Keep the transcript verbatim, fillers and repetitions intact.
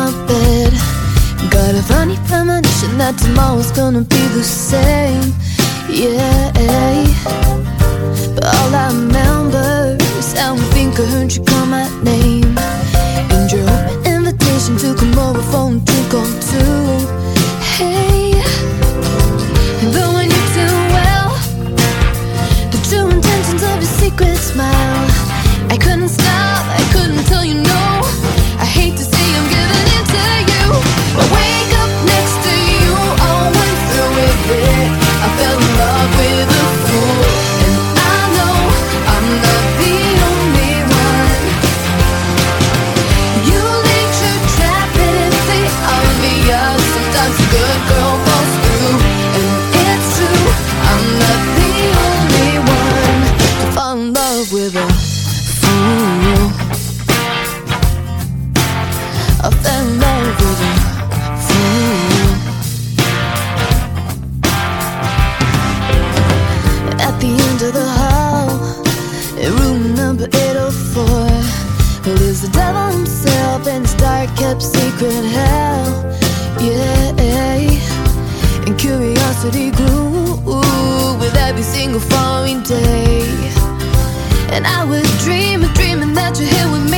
my bed. Got a funny premonition that tomorrow's gonna be the same. Yeah, but all I remember is how I think I heard you call my name, and your open invitation to come over for a drink or two. Hey, but when you do well, the true intentions of your secret smile, I couldn't stop, I couldn't tell you no. I hate to say I'm giving in to you. I wake up next to you, all went through with it. I fell in love with a fool, and I know I'm not the only one. You lead your trap and it's the obvious. Sometimes a good girl falls through, and it's true, I'm not the only one to fall in love with a fool. I fell in love with a fool. At the end of the hall, in room number eight oh four, lives the devil himself in his dark kept secret hell. Yeah, and curiosity grew with every single following day, and I was dreaming, dreaming that you're here with me.